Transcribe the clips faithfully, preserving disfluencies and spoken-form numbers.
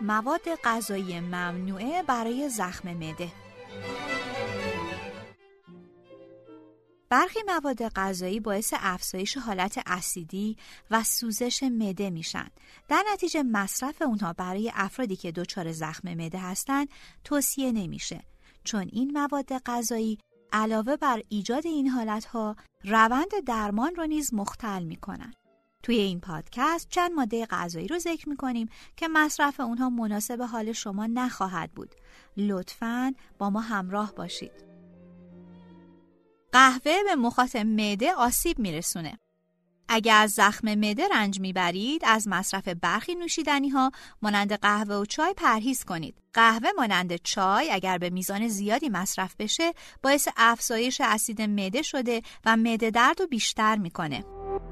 مواد غذایی ممنوعه برای زخم معده. برخی مواد غذایی باعث افزایش حالت اسیدی و سوزش معده میشن. در نتیجه مصرف اونها برای افرادی که دچار زخم معده هستند توصیه نمیشه، چون این مواد غذایی علاوه بر ایجاد این حالتها روند درمان رو نیز مختل میکنن. توی این پادکست چند ماده غذایی رو ذکر میکنیم که مصرف اونها مناسب حال شما نخواهد بود. لطفاً با ما همراه باشید. قهوه به مخاط معده آسیب میرسونه. اگر از زخم معده رنج میبرید، از مصرف برخی نوشیدنی‌ها مانند قهوه و چای پرهیز کنید. قهوه مانند چای اگر به میزان زیادی مصرف بشه، باعث افزایش اسید معده شده و معده درد رو بیشتر میکنه.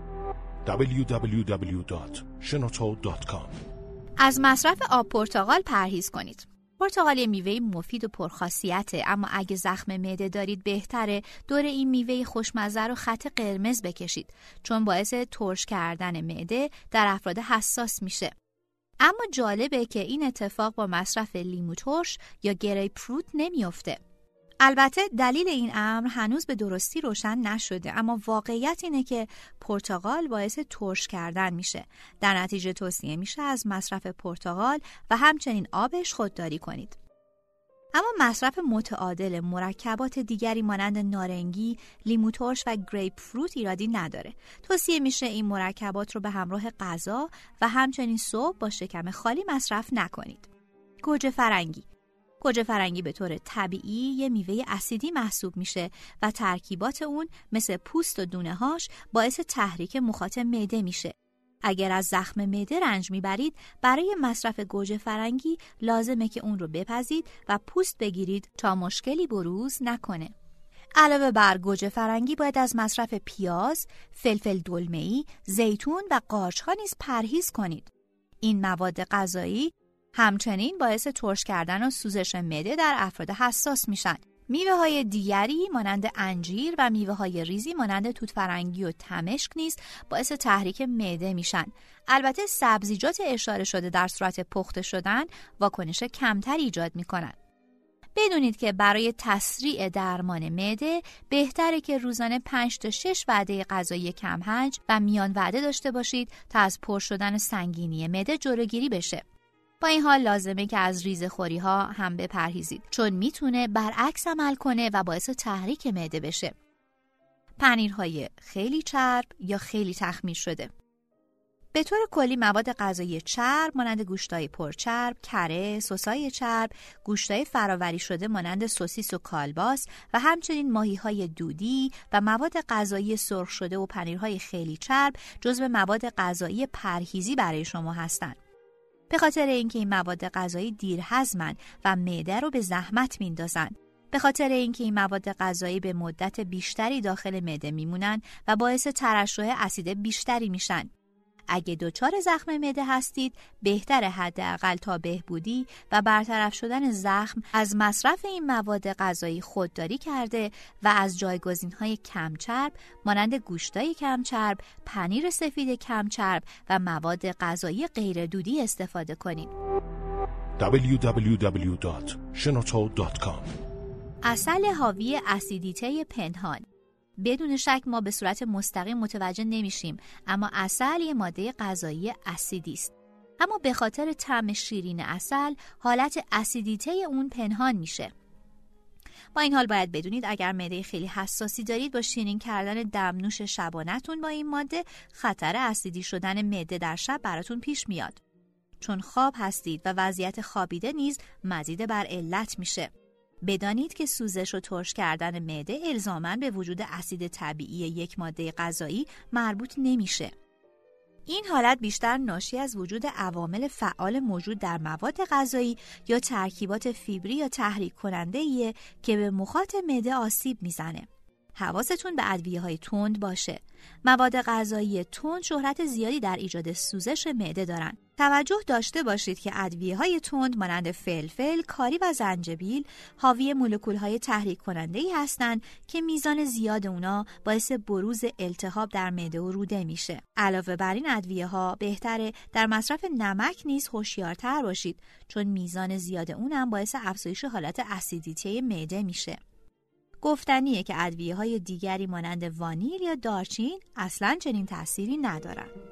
دبلیو دبلیو دبلیو دات شنوتو دات کام. از مصرف آب پرتقال پرهیز کنید. پرتقال یه میوه مفید و پرخاصیته، اما اگه زخم معده دارید بهتره دور این میوه خوشمزه رو خط قرمز بکشید، چون باعث ترش کردن معده در افراد حساس میشه. اما جالبه که این اتفاق با مصرف لیمو ترش یا گریپ فروت نمیفته. البته دلیل این امر هنوز به درستی روشن نشده، اما واقعیت اینه که پرتقال باعث ترش کردن میشه. در نتیجه توصیه میشه از مصرف پرتقال و همچنین آبش خودداری کنید. اما مصرف متعادل مرکبات دیگری مانند نارنگی، لیمو ترش و گریپ فروت ایرادی نداره. توصیه میشه این مرکبات رو به همراه غذا و همچنین صبح با شکم خالی مصرف نکنید. گوجه فرنگی گوجه فرنگی به طور طبیعی یه میوه اسیدی محسوب میشه و ترکیبات اون مثل پوست و دونه هاش باعث تحریک مخاط معده میشه. اگر از زخم معده رنج میبرید، برای مصرف گوجه فرنگی لازمه که اون رو بپزید و پوست بگیرید تا مشکلی بروز نکنه. علاوه بر گوجه فرنگی باید از مصرف پیاز، فلفل دلمه‌ای، زیتون و قارچ ها نیز پرهیز کنید. این مواد غذایی همچنین باعث ترش کردن و سوزش معده در افراد حساس میشن. میوه های دیگری مانند انجیر و میوه های ریزی مانند توت فرنگی و تمشک نیز باعث تحریک معده میشن. البته سبزیجات اشاره شده در صورت پخته شدن واکنش کمتری ایجاد میکنن. بدونید که برای تسریع درمان معده بهتره که روزانه پنج تا شش وعده غذایی کم حجم و میان وعده داشته باشید تا از پر شدن سنگینی معده جلوگیری بشه. با این حال لازمه که از ریزه‌خوری ها هم بپرهیزید، چون میتونه برعکس عمل کنه و باعث تحریک معده بشه. پنیرهای خیلی چرب یا خیلی تخمیر شده. به طور کلی مواد غذایی چرب مانند گوشتای پرچرب، کره، سسای چرب، گوشتای فراوری شده مانند سوسیس و کالباس و همچنین ماهی‌های دودی و مواد غذایی سرخ شده و پنیرهای خیلی چرب جزو مواد غذایی پرهیزی برای شما هستند. به خاطر اینکه این مواد غذایی دیرهضمن و معده رو به زحمت میندازن. به خاطر اینکه این مواد غذایی به مدت بیشتری داخل معده میمونن و باعث ترشح اسید بیشتری میشن. اگه دچار زخم معده هستید، بهتره حداقل تا بهبودی و برطرف شدن زخم از مصرف این مواد غذایی خودداری کرده و از جایگزین‌های کمچرب مانند گوشتای کمچرب، پنیر سفید کمچرب و مواد غذایی غیر دودی استفاده کنید. دبلیو دبلیو دبلیو دات شنوتو دات کام. عسل حاوی اسیدیته پنهان. بدون شک ما به صورت مستقیم متوجه نمیشیم، اما عسل یه ماده غذایی اسیدی است. اما به خاطر طعم شیرین عسل، حالت اسیدیته اون پنهان میشه. با این حال باید بدونید اگر معده خیلی حساسی دارید، با شیرین کردن دمنوش شبانه‌تون با این ماده خطر اسیدی شدن معده در شب براتون پیش میاد. چون خواب هستید و وضعیت خوابیده نیز مزید بر علت میشه. بدانید که سوزش و ترش کردن معده الزاماً به وجود اسید طبیعی یک ماده غذایی مربوط نمیشه. این حالت بیشتر ناشی از وجود عوامل فعال موجود در مواد غذایی یا ترکیبات فیبری یا تحریک کننده ایه که به مخاط معده آسیب میزنه. حواستون به ادویه‌های تند باشه. مواد غذایی تند شهرت زیادی در ایجاد سوزش معده دارن. توجه داشته باشید که ادویه‌های تند مانند فلفل، کاری و زنجبیل حاوی مولکول‌های تحریک کننده‌ای هستند که میزان زیاد اونا باعث بروز التهاب در معده و روده میشه. علاوه بر این ادویه‌ها بهتره در مصرف نمک نیز هوشیارتر باشید، چون میزان زیاد اونم باعث افزایش حالت اسیدیته معده میشه. گفتنیه که ادویه‌های دیگری مانند وانیل یا دارچین اصلاً چنین تأثیری ندارن.